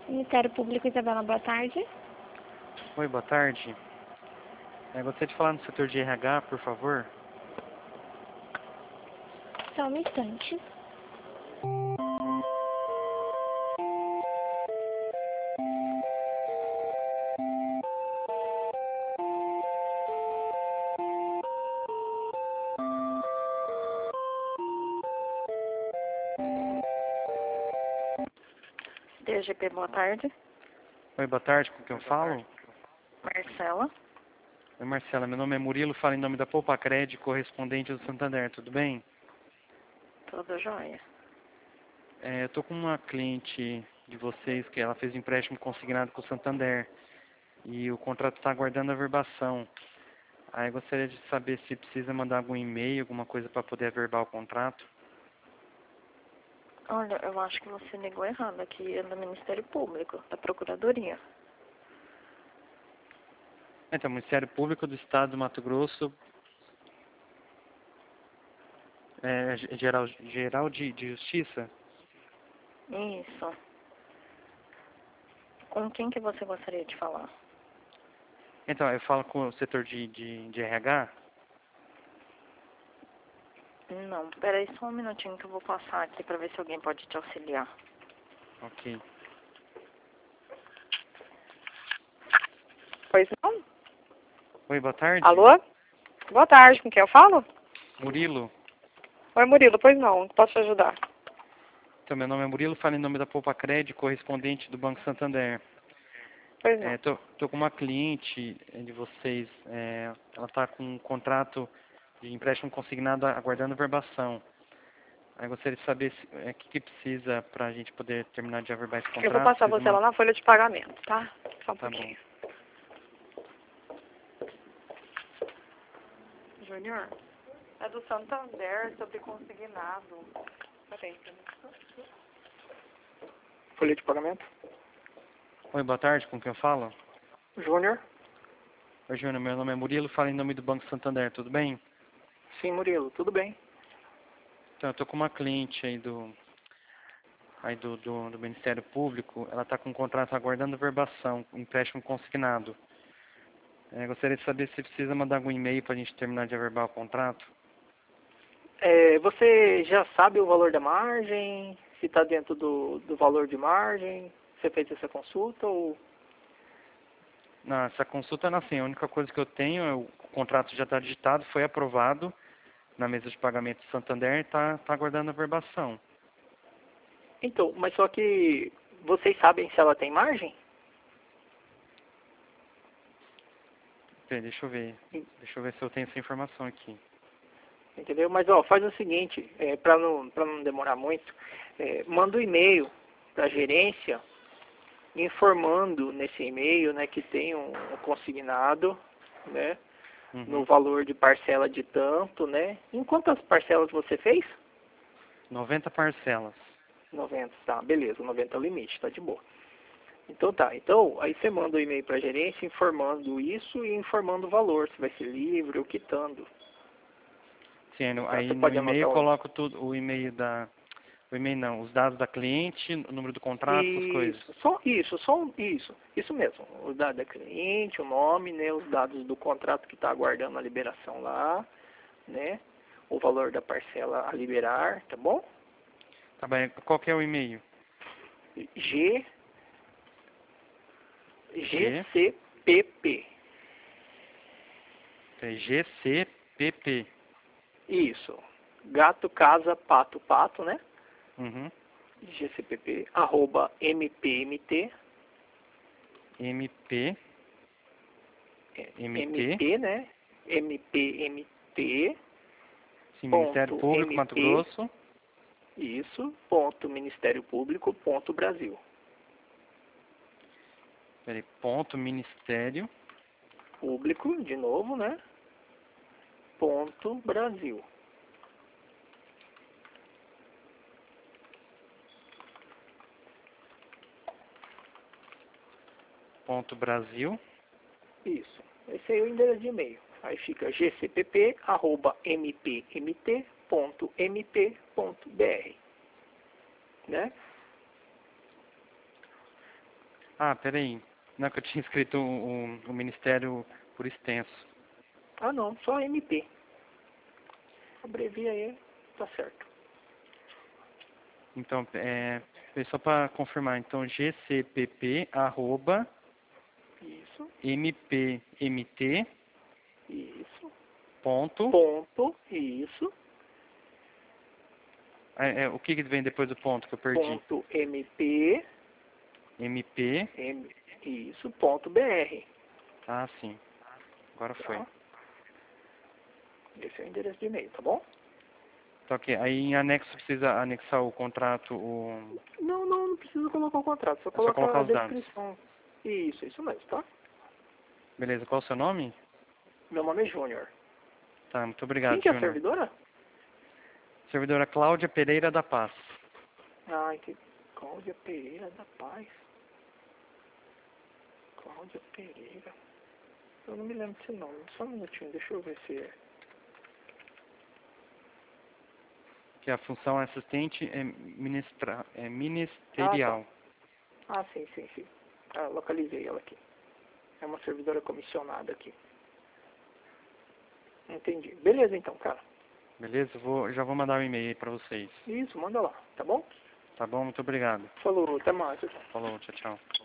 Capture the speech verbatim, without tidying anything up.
Ministério Público, Isabela, boa tarde. Oi, boa tarde. É, gostaria de falar no setor de R H, por favor. Só um instante. D G P, boa tarde. Oi, boa tarde, com quem eu falo? Marcela. Oi, Marcela, meu nome é Murilo, falo em nome da Poupa Cred, correspondente do Santander, tudo bem? Tudo jóia. É, eu tô com uma cliente de vocês que ela fez um empréstimo consignado com o Santander e o contrato está aguardando a averbação. Aí eu gostaria de saber se precisa mandar algum e-mail, alguma coisa para poder averbar o contrato. Olha, eu acho que você ligou errado. Aqui é do Ministério Público, da Procuradoria. Então, o Ministério Público do Estado do Mato Grosso, é, geral, geral de, de Justiça. Isso. Com quem que você gostaria de falar? Então, eu falo com o setor de, de, de R H. Não, peraí só um minutinho que eu vou passar aqui pra ver se alguém pode te auxiliar. Ok. Pois não? Oi, boa tarde. Alô? Boa tarde, com quem eu falo? Murilo. Oi, Murilo, pois não, posso te ajudar? Então, meu nome é Murilo, falo em nome da Poupa Cred, correspondente do Banco Santander. Pois não. É, tô, tô com uma cliente de vocês, é, ela está com um contrato de empréstimo consignado aguardando verbação. Aí gostaria de saber o é, que, que precisa para a gente poder terminar de averbar esse contrato. Eu vou passar Precisa você uma... lá na folha de pagamento, tá? Só um Tá pouquinho. bom. Júnior, é do Santander sobre consignado. Peraí, folha de pagamento? Oi, boa tarde, com quem eu falo? Júnior? Oi, Júnior, meu nome é Murilo, falo em nome do Banco Santander, tudo bem? Sim, Murilo, tudo bem. Então, eu tô com uma cliente aí do, aí do, do, do Ministério Público, ela está com um contrato aguardando verbação, um empréstimo consignado. É, gostaria de saber se precisa mandar algum e-mail para a gente terminar de averbar o contrato. É, você já sabe o valor da margem? Se está dentro do, do valor de margem? Você fez essa consulta ou... Não, essa consulta não é assim, a única coisa que eu tenho é o contrato já está digitado, foi aprovado na mesa de pagamento do Santander e está tá aguardando a verbação. Então, mas só que vocês sabem se ela tem margem? Peraí, deixa eu ver. Deixa eu ver se eu tenho essa informação aqui. Entendeu? Mas, ó, faz o seguinte, é, para não, para não demorar muito, é, manda um e-mail para a gerência informando nesse e-mail, né, que tem um, um consignado, né, Uhum. no valor de parcela de tanto, né. Em quantas parcelas você fez? noventa parcelas. noventa, tá, beleza, noventa é o limite, tá de boa. Então tá, então aí você manda o e-mail para a gerência informando isso e informando o valor, se vai ser livre ou quitando. Sim, no, Tá, aí você no pode e-mail eu anotar o... coloco tudo, o e-mail da... O e-mail não, os dados da cliente, o número do contrato, essas coisas. Isso, só isso, só isso, isso mesmo. Os dados da cliente, o nome, né, os dados do contrato que está aguardando a liberação lá, né, o valor da parcela a liberar, tá bom? Tá bem, qual que é o e-mail? G, G, GCPP. é G C P P. Isso. Gato, casa, pato, pato, né? Uhum. G C P P, arroba M P M T. M P. M T. M P, né? M P M T. Sim, Ministério Ponto Público, M Mato P. Grosso. Isso, ponto Ministério Público, ponto Brasil. Peraí, ponto Ministério. Público, de novo, né? Ponto Brasil. Ponto Brasil. Isso. Esse aí é o endereço de e-mail. Aí fica gcpp, arroba mpmt, ponto mp, ponto br. Né? Ah, peraí. Não é que eu tinha escrito o, o, o Ministério por extenso. Ah, não, só M P. Abrevia aí, tá certo. Então, é, só para confirmar, então, gcpp, arroba, Isso, mpmt, isso, ponto, ponto, isso, é, é, o que, que vem depois do ponto que eu perdi? ponto MP, mp, M, isso, ponto BR. ah, sim, agora foi. Tá? Esse é o endereço de e-mail, tá bom? Tá ok, aí em anexo precisa anexar o contrato, o... Não, não, não precisa colocar o contrato, só é só colocar colocar a os dados. descrição. Isso, isso mesmo, tá? Beleza, qual é o seu nome? Meu nome é Júnior. Tá, muito Quem obrigado, que é a Júnior. servidora? Servidora Cláudia Pereira da Paz. Ah, que Cláudia Pereira da Paz. Cláudia Pereira. Eu não me lembro desse nome. Só um minutinho, deixa eu ver se é. Que a função assistente é, ministra, é Ah, ministerial. tá. Ah, sim, sim, sim. Ah, localizei ela aqui. É uma servidora comissionada aqui. Entendi. Beleza então, cara. Beleza? Vou, já vou mandar um e-mail aí pra vocês. Isso, manda lá, tá bom? Tá bom? Muito obrigado. Falou, até mais. Tchau. Falou, tchau, tchau.